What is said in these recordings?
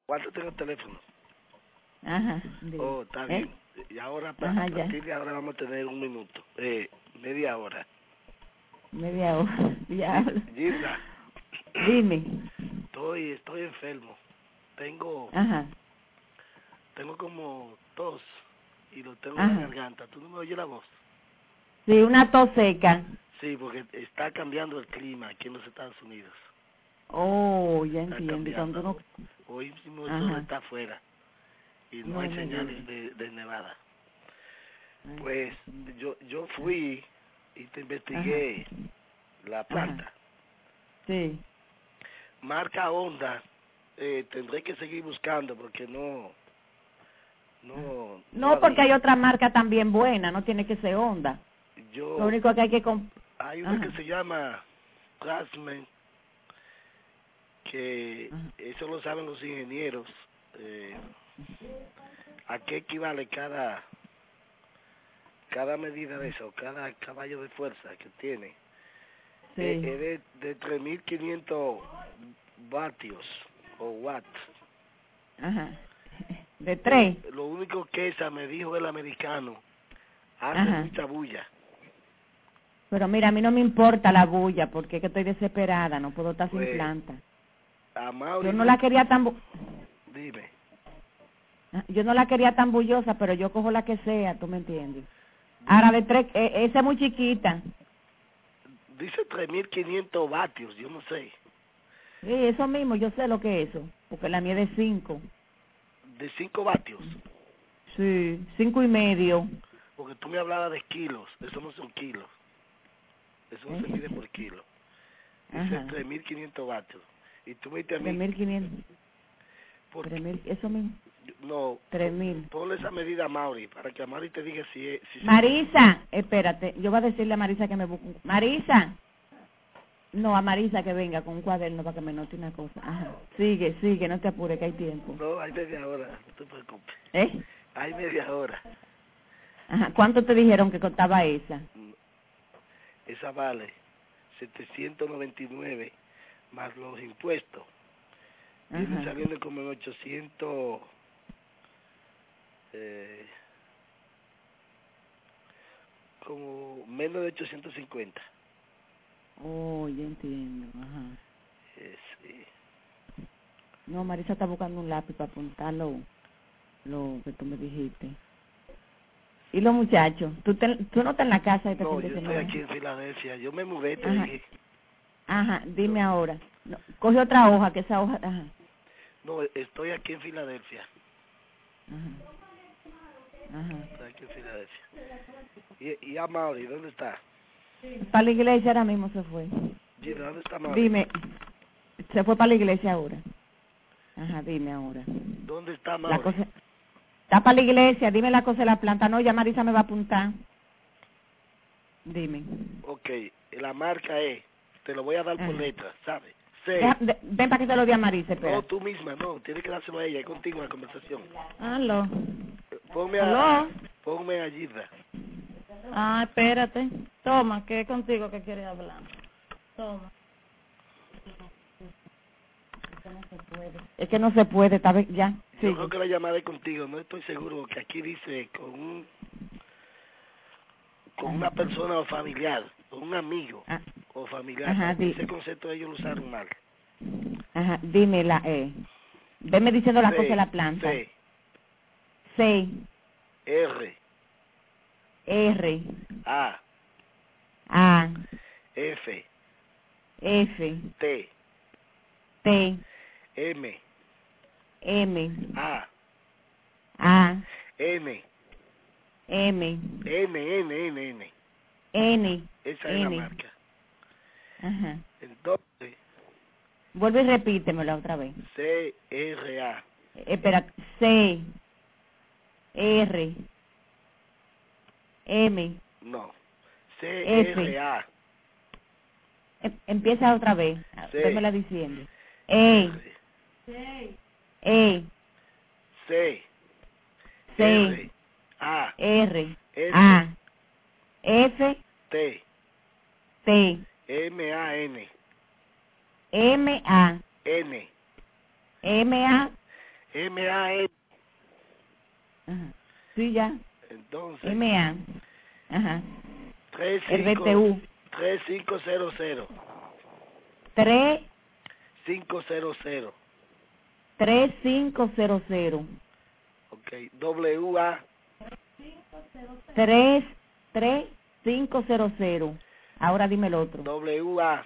¿Cuánto tengo el teléfono? Ajá. Oh, está bien. Y ahora, a partir de ahora vamos a tener un minuto. Media hora. Media hora. Ya. Gilda. Dime. Estoy enfermo. Tengo como tos y lo tengo en la garganta. ¿Tú no me oyes la voz? Sí, una tos seca. Sí, porque está cambiando el clima aquí en los Estados Unidos. Oh, ya entiendo. Cuando uno... Hoy mismo el sol está afuera y no hay señales de nevada. Pues yo fui y te investigué la planta. Sí. Marca Honda, tendré que seguir buscando porque no, porque hay otra marca también buena, no tiene que ser Honda. Lo único que hay que hay una que se llama Craftsman, que eso lo saben los ingenieros, a qué equivale cada medida de eso, cada caballo de fuerza que tiene. Sí. Es de 3.500 vatios o watts. De 3. Lo único que esa me dijo el americano, hace mucha bulla. Pero mira, a mí no me importa la bulla porque es que estoy desesperada, no puedo estar sin planta. Yo no la quería tan Dime. Yo no la quería tan bullosa, pero yo cojo la que sea, ¿tú me entiendes? Ahora de 3, esa es muy chiquita. Dice 3.500 vatios, yo no sé. Sí, eso mismo, yo sé lo que es eso, porque la mía es de 5. ¿De 5 vatios? Sí, 5.5. Porque tú me hablabas de kilos, eso no son kilos. Eso no se mide por kilo. Dice 3.500 vatios. Y tú me dices a mí... 3.500. 3.000, eso mismo. No, 3.000. ponle esa medida a Mauri, para que a Mauri te diga si Marisa, espérate, yo voy a decirle a Marisa que me busque. Marisa. No, a Marisa que venga con un cuaderno para que me note una cosa. Sigue, no te apures que hay tiempo. No, hay media hora, no te preocupes. Hay media hora. ¿Cuánto te dijeron que costaba esa? Esa vale 799 más los impuestos. Viene saliendo como en 800... como menos de 850. Oh, ya entiendo. Sí. No, Marisa está buscando un lápiz para apuntar lo que tú me dijiste. ¿Y los muchachos? ¿Tú no estás en la casa este fin de semana? No, yo estoy aquí en Filadelfia. Yo me mudé, te dije. Dime ahora. No, coge otra hoja, que esa hoja... No, estoy aquí en Filadelfia. Estoy aquí en Filadelfia. ¿Y a Mauri, dónde está? Para la iglesia ahora mismo se fue. ¿Dónde está Mauri? Dime, se fue para la iglesia ahora. Dime ahora. ¿Dónde está Mauri? Está para la iglesia, dime la cosa de la planta. No, ya Marisa me va a apuntar. Dime. Ok, la marca es, te lo voy a dar por letra, ¿sabes? Ven para que te lo diga Marisa, espera. No, tú misma, no, tienes que dárselo a ella, es contigo la conversación. Aló. Ponme a Gilda. Espérate. Toma, que es contigo que quieres hablar. Toma. Es que no se puede, está bien, ya. Yo creo que la llamada es contigo, no estoy seguro, porque aquí dice con una persona o familiar, con un amigo o familiar. Ese concepto ellos lo usaron mal. Dime Venme diciendo la cosa de la planta. C. R. A. F. T. M. A. N. Esa es la marca. Entonces. Vuelve y repítemelo otra vez. C-R-A. Espera, C. R. M. No. C-R-A. Empieza otra vez. Vémela diciendo. C. C. A. R. A. F. T. M-A-N. N. M-A. MAN. Ajá. Sí, ya. Entonces. MA. Ajá. 35, el BTU. 3500. 500. 3500. Ok. WA. 3500. Ahora dime el otro. WA.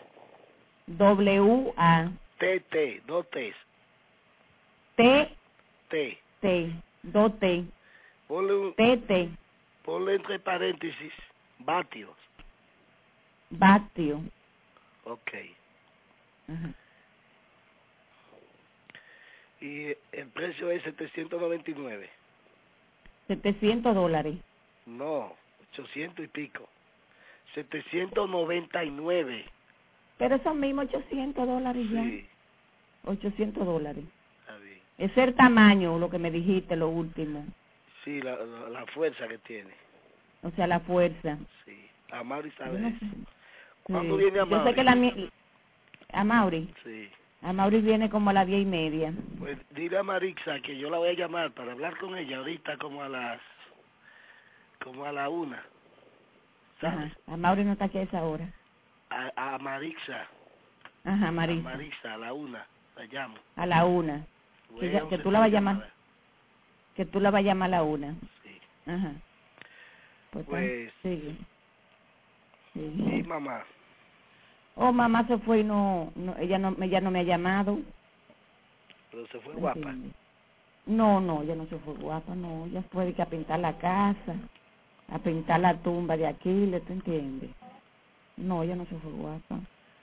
WA. TT. 2 T's. T. T. T. 2 T. TT. Ponle entre paréntesis. Vatios. Vatio. Ok. Ajá. Y el precio es 799. $700. No, 800 y pico. 799. Pero son mismos $800 ya. Sí, $800. está bien. Es el tamaño, lo que me dijiste, lo último. Sí, la fuerza que tiene. O sea, la fuerza. Sí, a Mauri sabe Yo no eso. sé. ¿Cuándo Sí. viene a Mauri? Yo sé que a Mauri. Sí. A Mauri viene como a las 10:30. Pues dile a Marixa que yo la voy a llamar para hablar con ella ahorita como a la 1. ¿Sabes? Ajá. A Mauri no está aquí a esa hora. A Marixa. Ajá, A Marisa. Marixa, a la 1. La llamo. A la 1. Que tú la vas a llamar. Que tú la vas a llamar a la 1. Sí. Ajá. Pues sigue. y mamá. Oh, mamá se fue y ella no me ha llamado. Pero se fue guapa. No, ella no se fue guapa, no. Ella fue a pintar la casa, a pintar la tumba de Aquiles, ¿te entiendes? No, ella no se fue guapa.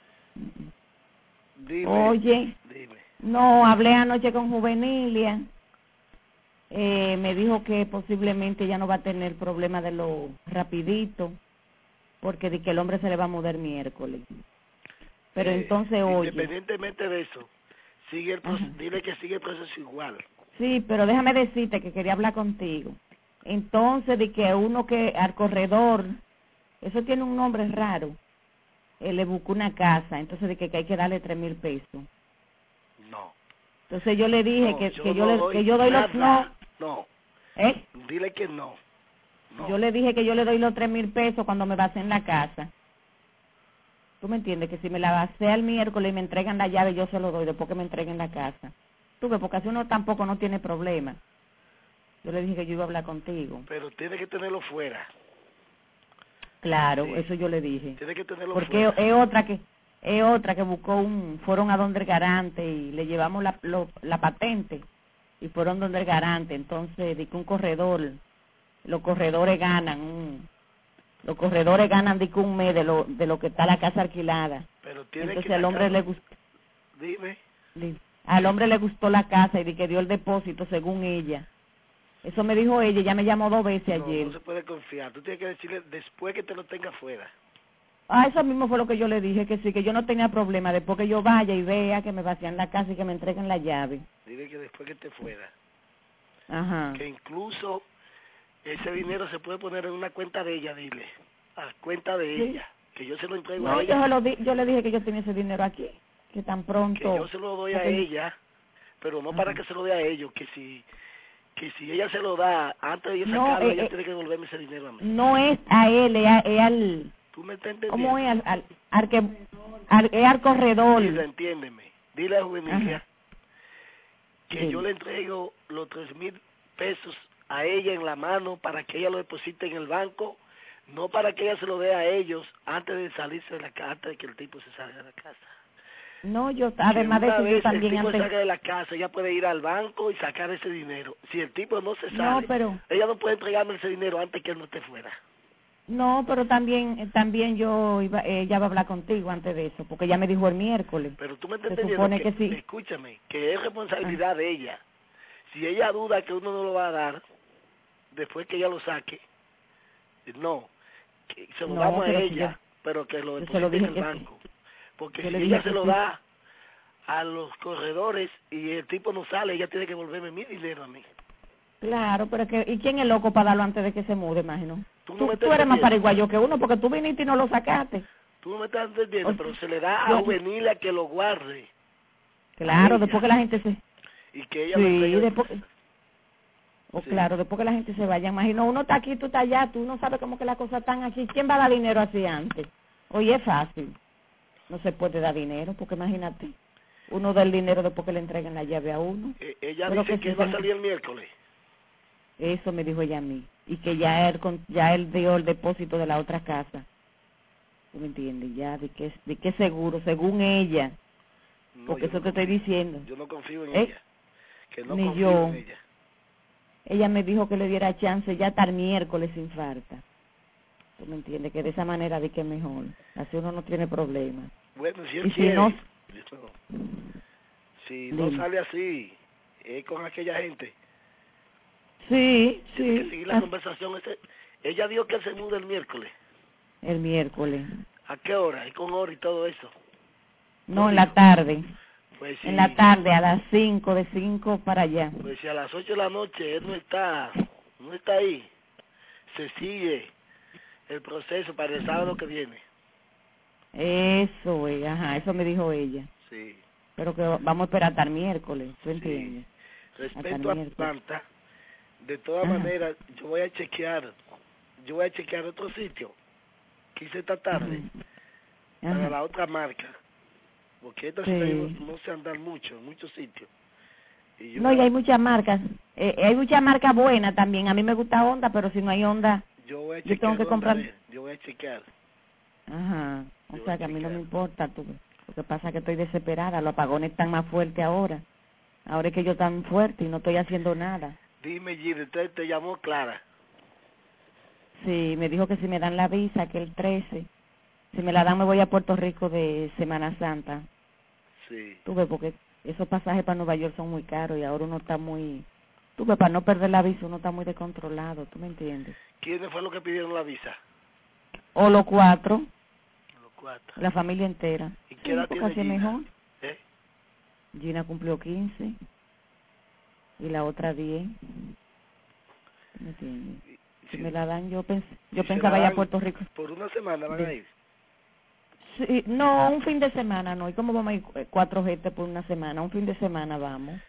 Dime. Oye, dime. No, hablé anoche con Juvenilia. Me dijo que posiblemente ya no va a tener problema de lo rapidito, porque de que el hombre se le va a mudar miércoles. Pero entonces, oye. Independientemente de eso, dile que sigue el proceso igual. Sí, pero déjame decirte que quería hablar contigo. Entonces, de que uno que al corredor, eso tiene un nombre raro, le buscó una casa, entonces de que hay que darle 3,000 pesos. No. Entonces yo le dije No, que yo doy nada. los No. ¿Eh? Dile que no. Yo le dije que yo le doy los 3,000 pesos cuando me basé en la casa. ¿Tú me entiendes? Que si me la basé el miércoles y me entregan la llave, yo se lo doy después que me entreguen la casa. Tú ves, porque así uno tampoco no tiene problema. Yo le dije que yo iba a hablar contigo. Pero tiene que tenerlo fuera. Claro, Sí. Eso yo le dije. Tiene que tenerlo porque fuera. Es otra que buscó fueron a donde el garante y le llevamos la patente y fueron donde el garante. Entonces, di que un corredor, los corredores ganan di que un mes de lo que está la casa alquilada. Pero tiene entonces que al hombre le gustó. Dime. Al hombre le gustó la casa y di que dio el depósito según ella. Eso me dijo ella, ya me llamó 2 veces ayer. No se puede confiar. Tú tienes que decirle después que te lo tenga fuera. Eso mismo fue lo que yo le dije, que sí, que yo no tenía problema, después que yo vaya y vea que me vacían la casa y que me entreguen la llave. Dile que después que esté fuera. Ajá. Que incluso ese dinero se puede poner en una cuenta de ella, dile. A cuenta de ella. Que yo se lo entrego a ella. Yo le dije que yo tenía ese dinero aquí, que tan pronto. Que yo se lo doy a ella, pero no para que se lo dé a ellos, que si ella se lo da antes de yo sacarlo, ella tiene que devolverme ese dinero a mí. No es a él, es al... ¿Tú me estás entendiendo? ¿Cómo es? Es al corredor. Dile, entiéndeme. Dile a Juvenilia que yo le entrego los 3,000 pesos a ella en la mano para que ella lo deposite en el banco, no para que ella se lo dé a ellos antes de salirse de la casa, antes de que el tipo se salga de la casa. No, además de eso, yo también el tipo salga de la casa, ella puede ir al banco y sacar ese dinero. Si el tipo no se sale, ella no puede entregarme ese dinero antes que él no esté fuera. No, pero también ella va a hablar contigo antes de eso, porque ella me dijo el miércoles. Pero tú me estás entendiendo que sí. Escúchame, que es responsabilidad de ella. Si ella duda que uno no lo va a dar, después que ella lo saque, no, que se lo damos a ella, pero que lo deposite en el banco. Porque si ella se lo da a los corredores y el tipo no sale, ella tiene que devolverme mi dinero a mí. Claro, pero ¿y quién es loco para darlo antes de que se mude, imagino? Tú eres más paraguayo que uno, porque tú viniste y no lo sacaste. Tú no me estás entendiendo, pero se le da a Juvenilia que lo guarde. Claro, después que la gente Y que ella me entregue después, claro, después que la gente se vaya, imagino, uno está aquí, tú estás allá, tú no sabes cómo que las cosas están aquí. ¿Quién va a dar dinero así antes? Oye, es fácil. No se puede dar dinero, porque imagínate, uno da el dinero después que le entreguen la llave a uno. Ella dice que va a salir el miércoles. Eso me dijo ella a mí. Y que ya él dio el depósito de la otra casa. ¿Tú me entiendes? Ya, de qué seguro, según ella. No, porque eso te estoy diciendo. Yo no confío en ella. Que no ni confío yo. en ella. Ella me dijo que le diera chance ya hasta el miércoles sin falta. ¿Tú me entiendes? Que de esa manera de que mejor. Así uno no tiene problemas. Bueno, si él y quiere. Si no sale así, con aquella gente. Sí. Tiene que seguir la conversación. Ella dijo que se muda el miércoles. El miércoles. ¿A qué hora? ¿Y con hora y todo eso? No, en la tarde. Pues sí. En la tarde, a las 5, de 5 para allá. Pues si a las 8 de la noche él no está ahí, se sigue el proceso para el sábado que viene. Eso, eso me dijo ella. Sí. Pero que vamos a esperar hasta el miércoles, ¿tú entiendes? Respecto a Atlanta, de todas maneras, yo voy a chequear otro sitio que hice esta tarde para la otra marca, porque esta no se andan mucho en muchos sitios. Y hay muchas marcas, hay muchas marcas buenas también. A mí me gusta Honda, pero si no hay Honda, yo tengo que comprar. Yo voy a chequear. O sea que a mí no me importa, lo que pasa es que estoy desesperada, los apagones están más fuertes ahora es que yo tan fuerte y no estoy haciendo nada. Dime, Gilles, entonces te llamó Clara. Sí, me dijo que si me dan la visa, que el 13, si me la dan me voy a Puerto Rico de Semana Santa. Sí. Tú ves, porque esos pasajes para Nueva York son muy caros y ahora uno está muy... Tú ves, para no perder la visa uno está muy descontrolado, ¿tú me entiendes? ¿Quiénes fue los que pidieron la visa? O los 4. Los 4. La familia entera. ¿Y qué edad tiene Gina? Mejor. Gina cumplió 15 y la otra 10. ¿Me entiendes? Si me la dan, yo pensaba ir a Puerto Rico. ¿Por una semana van a ir? Sí, no, un fin de semana no. ¿Y cómo vamos a ir 4 gente por una semana? Un fin de semana vamos.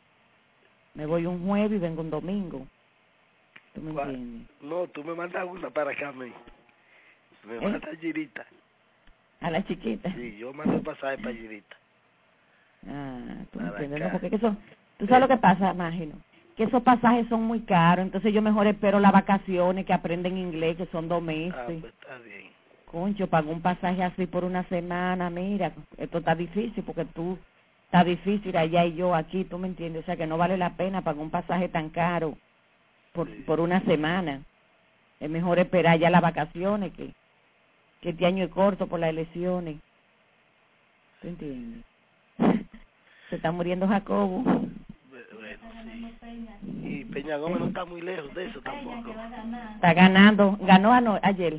Me voy un jueves y vengo un domingo. ¿Tú me entiendes? No, tú me mandas una para acá a mí. Me mandas a Girita. ¿A la chiquita? Sí, yo mando el pasaje para Girita. Tú me entiendes, ¿no? Porque eso, tú sabes lo que pasa, imagino, que esos pasajes son muy caros, entonces yo mejor espero las vacaciones, que aprenden inglés, que son 2 meses. Pues está bien. Concho, pago un pasaje así por una semana, mira, esto está difícil, porque está difícil allá y yo aquí, tú me entiendes, o sea que no vale la pena pagar un pasaje tan caro por una semana. Es mejor esperar ya las vacaciones, que este año es corto por las elecciones. ¿Tú entiendes? Se está muriendo Jacobo. Bueno, sí. Y Peña Gómez no está muy lejos de eso tampoco. Está ganando. Ganó ayer.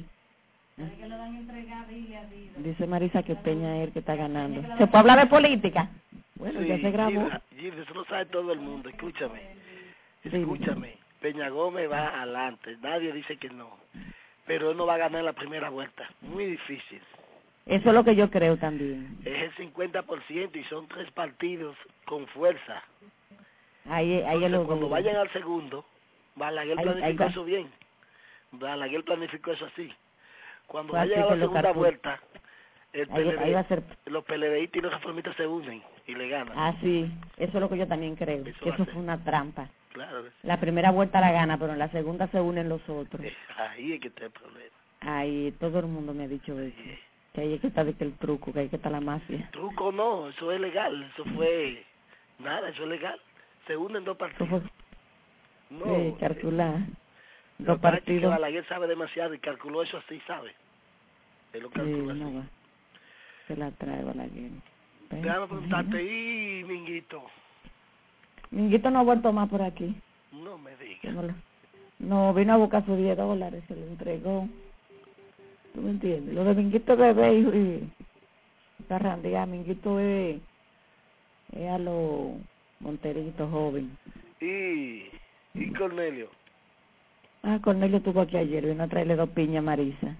Dice Marisa que Peña es el que está ganando. ¿Se puede hablar de política? Bueno, sí, ya se grabó. Gilda, eso lo sabe todo el mundo. Escúchame. Peña Gómez va adelante. Nadie dice que no. Pero él no va a ganar la primera vuelta. Muy difícil. Eso es lo que yo creo también. Es el 50% y son 3 partidos con fuerza. Ahí cuando vayan al segundo, Balaguer planificó eso bien. Balaguer planificó eso así. Cuando vayan a la segunda vuelta, ahí va a ser... los PLDistas y los reformistas se unen y le ganan. Sí, eso es lo que yo también creo. Eso fue una trampa. Claro. La primera vuelta la gana, pero en la segunda se unen los otros. Ahí es que está el problema. Ahí todo el mundo me ha dicho eso. Que ahí es que está el truco, que ahí que está la mafia. Truco no, eso es legal, eso es legal. Se unen 2 partidos. No. Sí, calcular. 2 partidos. Que Balaguer sabe demasiado y calculó eso así, ¿sabe? Él lo calculó así. No va. Se la trae Balaguer. Déjame preguntarte, ¿y Minguito? Minguito no ha vuelto más por aquí. No me digas. No, vino a buscar sus $10, se lo entregó. ¿Tú me entiendes? Lo de Minguito bebé y carrandear, Minguito es a los monteritos jóvenes. ¿Y Cornelio? Cornelio estuvo aquí ayer, vino a traerle 2 piñas a Marisa.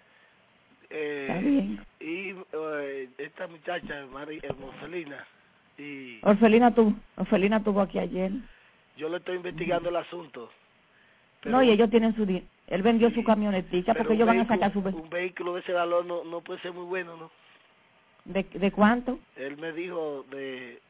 Está bien. Y esta muchacha, Marcelina, Y Orfelina tuvo aquí ayer. yo le estoy investigando el asunto. Pero, no, y ellos tienen su dinero. Él vendió su camionetica porque ellos van a sacar su... Un vehículo de ese valor no puede ser muy bueno, ¿no? ¿De cuánto? Él me dijo de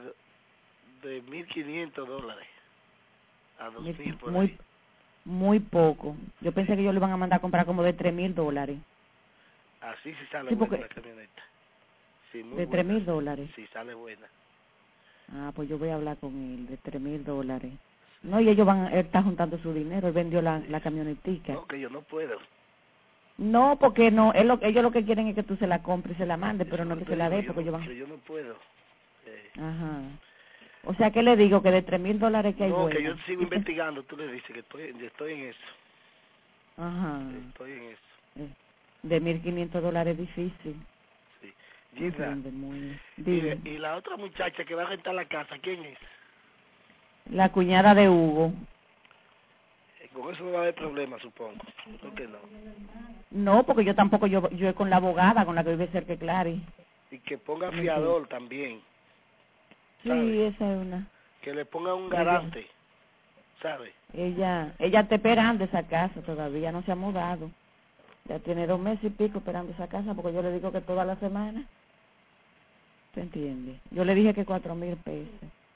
$1,500 a $2,000 por ahí. Muy poco. Yo pensé que ellos le iban a mandar a comprar como de $3,000. Así sí sale buena la camioneta. Sí, muy de $3,000. Sí, sale buena. Ah, pues yo voy a hablar con él de $3,000. No, y ellos él está juntando su dinero, él vendió la camionetica. No, que yo no puedo. No, porque no, ellos lo que quieren es que tú se la compres y se la mandes, pero no que se la dé, porque yo no puedo. Ajá. O sea, ¿qué le digo? Que de $3,000 que hay no, buena. Que yo sigo investigando, tú le dices que estoy en eso. Ajá. Estoy en eso. De $1,500 es difícil. Sí. Gilda, y la otra muchacha que va a rentar la casa, ¿quién es? La cuñada de Hugo. Con eso no va a haber problema, supongo. ¿Por qué no? No, porque yo tampoco, yo con la abogada con la que vive cerca de Clary. Y que ponga fiador también. ¿Sabes? Sí, esa es una. Que le ponga un garante, ¿sabe? Ella está esperando esa casa todavía, no se ha mudado. Ya tiene 2 meses y pico esperando esa casa, porque yo le digo que toda la semana. ¿Se entiende? Yo le dije que 4,000 pesos.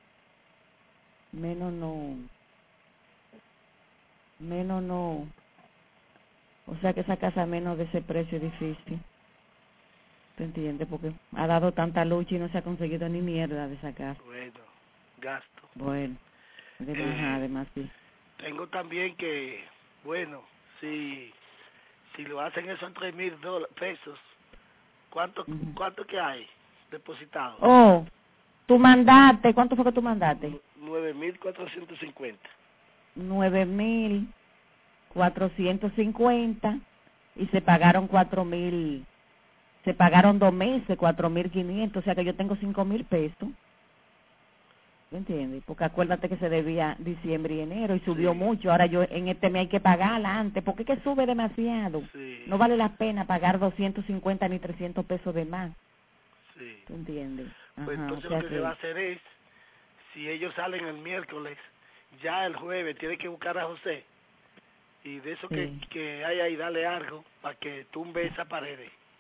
Menos no. O sea que esa casa menos de ese precio es difícil. ¿Te entiendes? Porque ha dado tanta lucha y no se ha conseguido ni mierda de esa casa. Bueno, gasto. Bueno, además sí. Tengo también que, bueno, si lo hacen eso en $3,000 pesos, ¿cuánto que hay depositado? Oh, tú mandaste, ¿cuánto fue que tú mandaste? 9,450. 9,450 y se pagaron 4,000. Se pagaron 2 meses, 4,500, o sea que yo tengo 5,000 pesos. ¿Me entiendes? Porque acuérdate que se debía diciembre y enero y subió mucho. Ahora yo en este mes hay que pagarla antes, porque es que sube demasiado. Sí. No vale la pena pagar 250 ni 300 pesos de más. Sí. ¿Te entiendes? Pues entonces lo que se va a hacer es, si ellos salen el miércoles, ya el jueves tiene que buscar a José y de eso que hay ahí darle algo para que tumbe esa pared.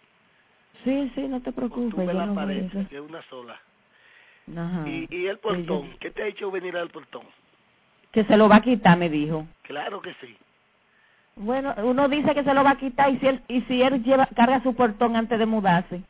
Sí, no te preocupes. Tumbe la pared, que es una sola. Ajá. Y el portón, ¿qué te ha hecho venir al portón? Que se lo va a quitar, me dijo. Claro que sí. Bueno, uno dice que se lo va a quitar y si él carga su portón antes de mudarse.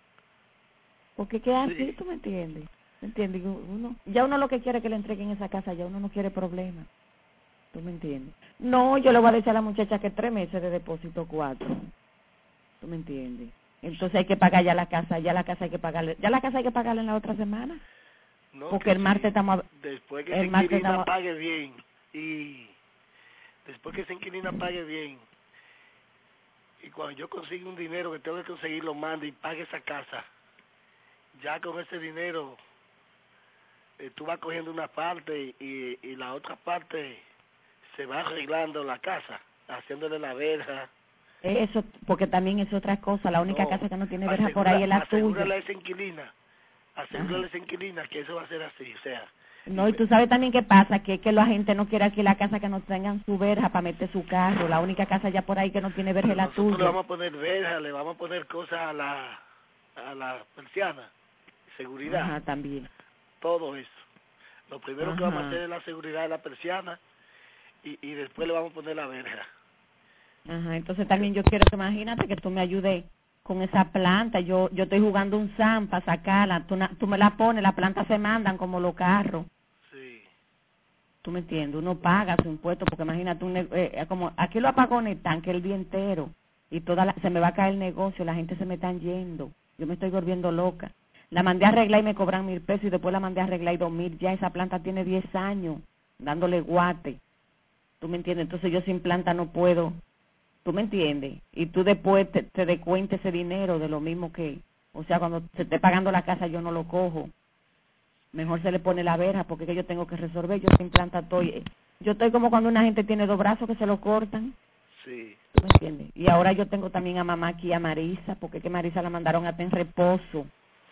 Porque qué así, ¿tú me entiendes? ¿Me entiendes? Uno lo que quiere es que le entreguen esa casa, ya uno no quiere problemas. ¿Tú me entiendes? No, yo le voy a decir a la muchacha que 3 meses de depósito, 4. ¿Tú me entiendes? Entonces hay que pagar ya la casa hay que pagarle en la otra semana. No, porque el martes estamos... Después que esa inquilina pague bien, y después que esa inquilina pague bien, y cuando yo consiga un dinero que tengo que conseguir, lo mande y pague esa casa, ya con ese dinero tú vas cogiendo una parte y la otra parte se va arreglando la casa, haciéndole la verja. Eso, porque también es otra cosa, la única casa que no tiene verja por ahí es la tuya. Asegúrale a esa inquilina que eso va a ser así, o sea. No, y tú sabes también qué pasa, que la gente no quiere aquí la casa que no tengan su verja para meter su carro, la única casa ya por ahí que no tiene verja es la tuya. Nosotros le vamos a poner verja, le vamos a poner cosas a la persiana, seguridad. Ajá, también. Todo eso. Lo primero que vamos a hacer es la seguridad de la persiana y después le vamos a poner la verja. Ajá, entonces también yo quiero que imagínate que tú me ayudes con esa planta. Yo estoy jugando un SAM para sacarla. Tú me la pones, las plantas se mandan como los carros. Sí. ¿Tú me entiendes? Uno paga su impuesto porque imagínate, como aquí los apagones están que el día entero y se me va a caer el negocio, la gente se me están yendo. Yo me estoy volviendo loca. La mandé a arreglar y me cobran 1,000 pesos y después la mandé a arreglar y 2,000. Ya esa planta tiene 10 años dándole guate. ¿Tú me entiendes? Entonces yo sin planta no puedo. ¿Tú me entiendes? Y tú después te descuentes ese dinero de lo mismo que... O sea, cuando se esté pagando la casa yo no lo cojo. Mejor se le pone la verja porque es que yo tengo que resolver. Yo sin planta estoy... Yo estoy como cuando una gente tiene 2 brazos que se lo cortan. Sí. ¿Tú me entiendes? Y ahora yo tengo también a mamá aquí, a Marisa, porque es que Marisa la mandaron hasta en reposo.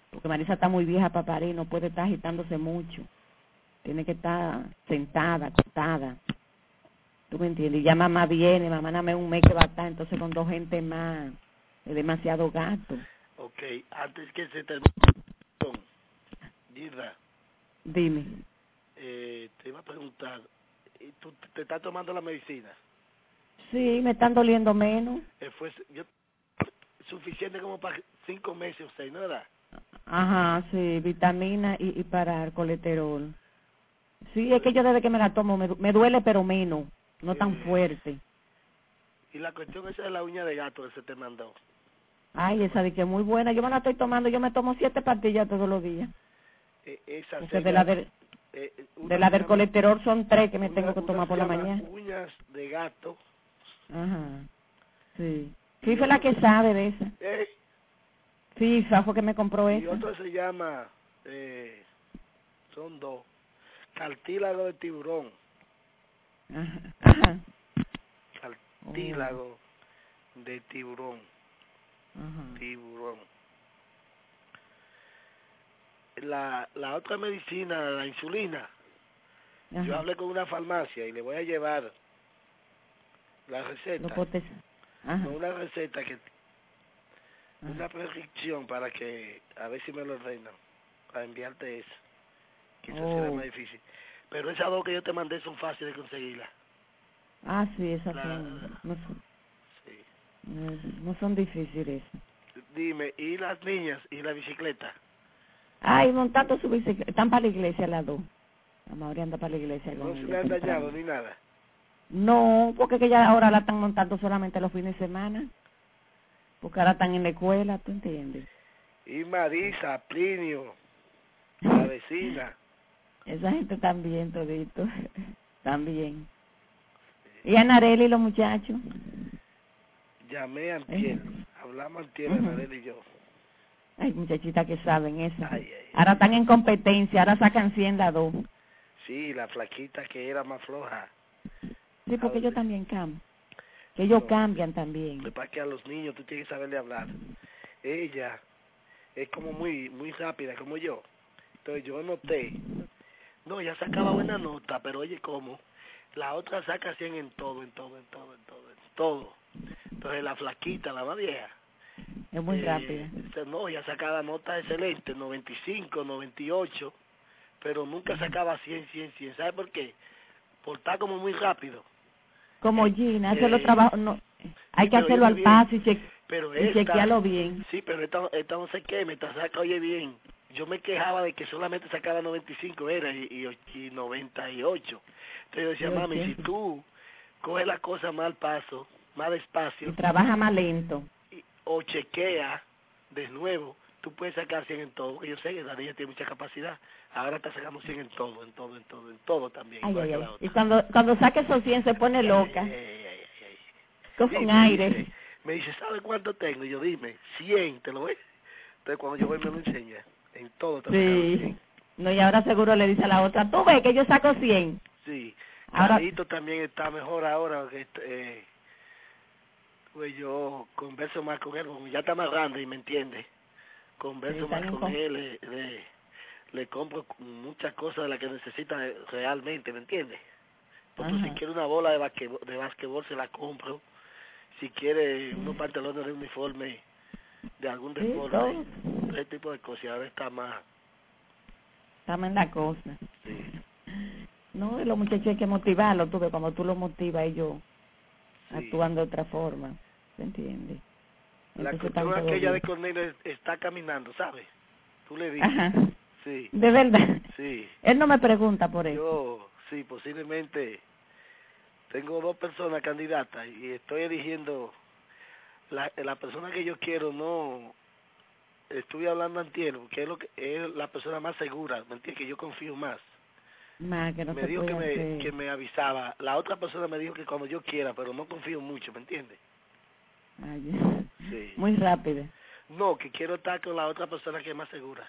porque Marisa está muy vieja para parir, no puede estar agitándose mucho. Tiene que estar sentada, acostada. ¿Tú me entiendes? Y ya mamá viene, mamá nada más un mes que va a estar, entonces con 2 gente más, es demasiado gasto. Ok, antes que se termine, Gilda, Dime. te iba a preguntar, ¿tú te estás tomando la medicina? Sí, me están doliendo menos. Suficiente como para 5 meses o 6, ¿no era? Ajá, sí, vitamina y para el colesterol. Sí, es que yo desde que me la tomo me duele pero menos, no tan fuerte. Y la cuestión esa de la uña de gato que se te mandó. Ay, esa de que es muy buena, yo me la estoy tomando, yo me tomo 7 pastillas todos los días. Esa porque de la del colesterol son 3 que me tengo que tomar por la mañana. Uñas de gato. Ajá, sí. FIFA es la que sabe de esa. FIFA fue que me compró esa. Y otra se llama, son 2, cartílago de tiburón. Ajá. Cartílago de tiburón. Ajá. Tiburón. La otra medicina, la insulina. Ajá. Yo hablé con una farmacia y le voy a llevar la receta. No, una receta que una prescripción para que a ver si me lo ordenan para enviarte eso. Quizás será más difícil. Pero esas 2 que yo te mandé son fáciles de conseguirlas. Ah, sí, esas son. No son difíciles. Dime, ¿y las niñas y la bicicleta? Ay, montando su bicicleta. Están para la iglesia las 2. La Mauri anda para la iglesia. ¿No se le han dañado ni nada? No, porque que ya ahora la están montando solamente los fines de semana. Porque ahora están en la escuela, ¿tú entiendes? Y Marisa, Plinio, la vecina. Esa gente también, todito. También. ¿Y a Nareli y los muchachos? Llamé antier, hablamos antier, Nareli y yo. Ay, muchachitas que saben eso. Ahora están en competencia, ahora sacan 100 las 2. Sí, la flaquita que era más floja. Sí, porque ellos también cambian. Ellos cambian también. Para que a los niños tú tienes que saberle hablar. Ella es como muy rápida, como yo. Entonces yo noté, no, ella sacaba buena nota, pero oye, ¿cómo? La otra saca 100 en todo. Entonces la flaquita, la más vieja, es muy rápida. No, ella sacaba nota excelente, 95, 98, pero nunca sacaba 100. ¿Sabe por qué? Por estar como muy rápido. Como Gina, hacerlo trabajo, no, hay que hacerlo al paso y chequearlo bien. Sí, pero esta no sé qué, me saca, oye bien. Yo me quejaba de que solamente sacaba 95 era y 98. Entonces yo decía, mami, si tú coges la cosa más al paso, más despacio. Y trabaja más lento. O chequea de nuevo, tú puedes sacar 100 en todo. Porque yo sé que la niña tiene mucha capacidad. Ahora está sacando 100 en todo también. Ay. Y cuando saque esos 100 se pone loca. Con un aire. Me dice, ¿sabe cuánto tengo? Y yo, dime, 100, ¿te lo ves? Entonces cuando yo voy me lo enseña. En todo está sacando 100. No, y ahora seguro le dice a la otra, tú ves que yo saco 100. Sí. Carlito también está mejor ahora. Pues yo converso más con él, como ya está más grande y me entiende. Converso más con él, le compro muchas cosas de las que necesita realmente, ¿me entiende? Entonces, si quiere una bola de basquetbol se la compro. Si quiere unos pantalones de uniforme de algún deporte, ese tipo de cosas. Y ahora está más en la cosa. Sí. No, los muchachos hay que motivarlos, tú ves, cuando tú los motivas ellos actúan de otra forma, ¿se entiende? La cuestión aquella de Cornelio está caminando, ¿sabes? Tú le dices. Ajá. Sí. ¿De verdad? Sí. Él no me pregunta por eso. Yo, sí, posiblemente tengo 2 personas candidatas y estoy eligiendo la persona que yo quiero. No, estuve hablando antier, que es lo que es la persona más segura, ¿me entiendes? Que yo confío más. Que no me dijo que me avisaba. La otra persona me dijo que cuando yo quiera, pero no confío mucho, ¿me entiendes? Sí. Muy rápido. No, que quiero estar con la otra persona que es más segura.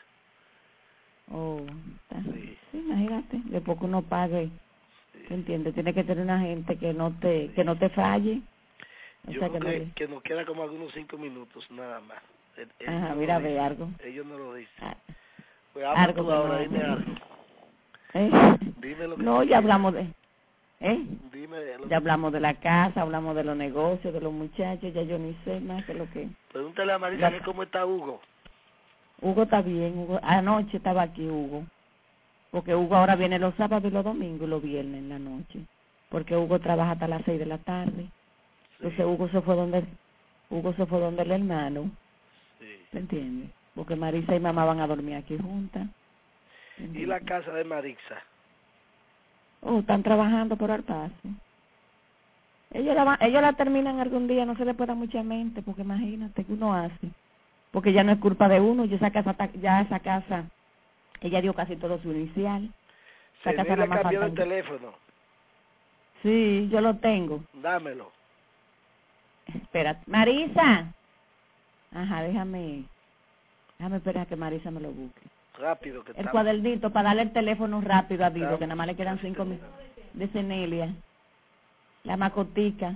Sí, imagínate, después que uno pague, ¿te entiendes? Tiene que tener una gente que no te falle. Yo creo que nos queda como algunos 5 minutos nada más. Ajá, mira, ve algo. Ellos no lo dicen. Ah, Pues habla algo tú ahora, no. dime algo. Dime lo que no, ya hablamos de... Dime de lo ya hablamos de la casa, hablamos de los negocios, de los muchachos, ya yo ni sé más que lo que... Pregúntale a Marisa que cómo está Hugo. Hugo está bien, Hugo. Anoche estaba aquí Hugo. Porque Hugo ahora viene los sábados y los domingos y los viernes en la noche. Porque Hugo trabaja hasta las 6 de la tarde. Sí. Entonces Hugo se fue donde el hermano. Sí. ¿Me entiendes? Porque Marisa y mamá van a dormir aquí juntas. ¿Y la casa de Marisa? Están trabajando por el paso. Ellos la terminan algún día, no se le puede dar mucha mente, porque imagínate que uno hace. Porque ya no es culpa de uno, esa casa, ella dio casi todo su inicial. ¿Se le cambió el teléfono? Sí, yo lo tengo. Dámelo. Espera, Marisa. Ajá, déjame esperar que Marisa me lo busque. Rápido que el cuadernito para darle el teléfono rápido a Dido, que nada más le quedan 5 minutos. De Cenelia, la macotica.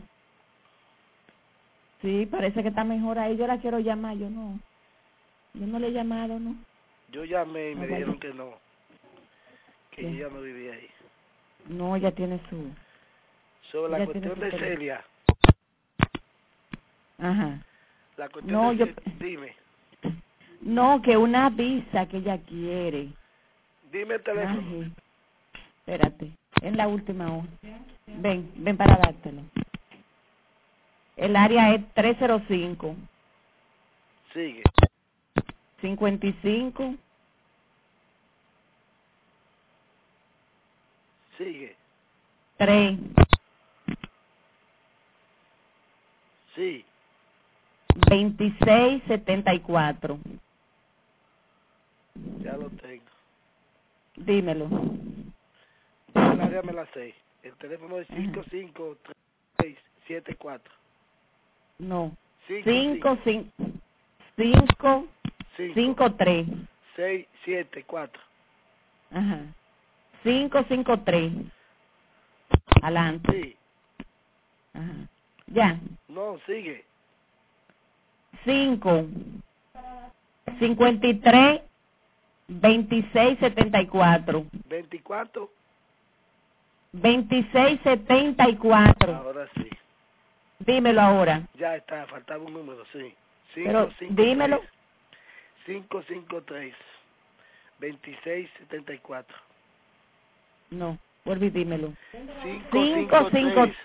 Sí, parece que está mejor ahí. Yo la quiero llamar, yo no le he llamado, ¿no? Yo llamé y me dijeron que no, que ella no vivía ahí. No, ella tiene su... Sobre la cuestión de Celia. Ajá. La cuestión de dime. No, que una visa que ella quiere. Dime el teléfono. Ay, espérate, es la última hora. Ven para dártelo. El área es 305. Sigue. 55. Sigue. 3. Sí. 2674. Ya lo tengo. Dímelo. Ya el área me la sé. El teléfono es 55374. No. 553 674. Ajá. 553. Adelante. Sí. Ajá. Ya. No, sigue. 53 2674. 24. 2674. Ahora sí. Dímelo ahora. Ya está, faltaba un número, sí. Pero dímelo. 553 2674. No, vuelve y dímelo. 553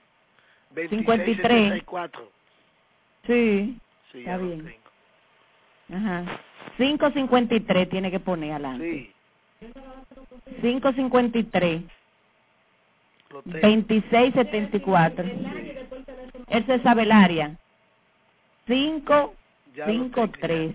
2674. Sí. Sí, está ya bien. Lo tengo. Ajá. 553 tiene que poner adelante. Sí. 553 Lo tengo. 2674. Sí. Él se sabe el área. 553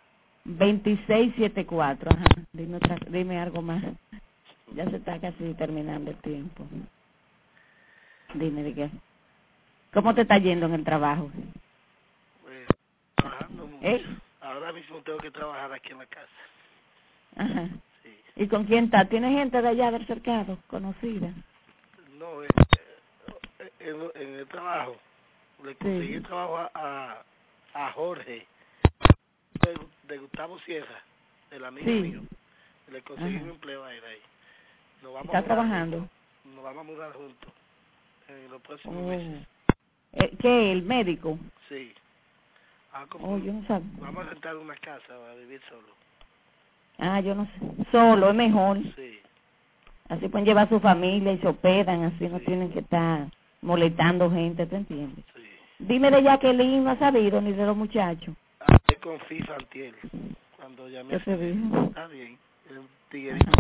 2674. Ajá. Dime algo más. Ya se está casi terminando el tiempo. Dime de qué. ¿Cómo te está yendo en el trabajo? Pues, trabajando mucho. Ahora mismo tengo que trabajar aquí en la casa. Ajá. Sí. ¿Y con quién está? ¿Tiene gente de allá del cercado, conocida? No, en el trabajo. Le conseguí trabajo a Jorge, de Gustavo Sierra, el amigo mío. Le conseguí un empleo a él ahí. ¿Está trabajando? Nos vamos a mudar juntos en los próximos meses. ¿Qué? ¿El médico? Sí. Yo no sabía. Vamos a rentar una casa para vivir solo. Yo no sé. Solo es mejor. Sí. Así pueden llevar a su familia y se hospedan, así no tienen que estar molestando gente, ¿te entiendes? Sí. Dime de Jacqueline, no ha sabido, ni de los muchachos. Hablé con FIFA antier, cuando llamé. ¿Qué te dijo? Está bien, el tiguerito.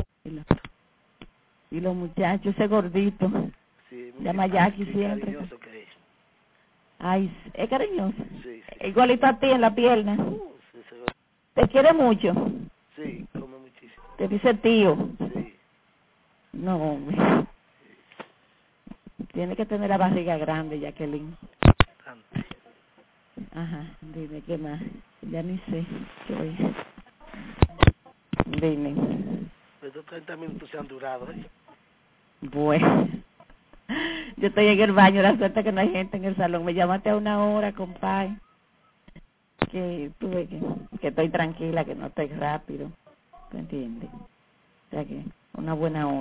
Y los muchachos, ese gordito. Sí, llama a Jackie siempre. Cariñoso que es. Ay, es cariñoso. Sí. Igualito a ti en la pierna. Sí, ¿Te quiere mucho? Sí, come muchísimo. ¿Te dice tío? Sí. No, hombre. Tiene que tener la barriga grande, Jacqueline. Bastante. Ajá, dime, ¿qué más? Ya ni sé. Dime. Estos 30 minutos se han durado, ¿eh? Bueno. Yo estoy en el baño, la suerte que no hay gente en el salón. Me llamaste a 1 hora, compadre. que tuve que estoy tranquila, que no estoy rápido, ¿te entiendes? O sea que una buena hora.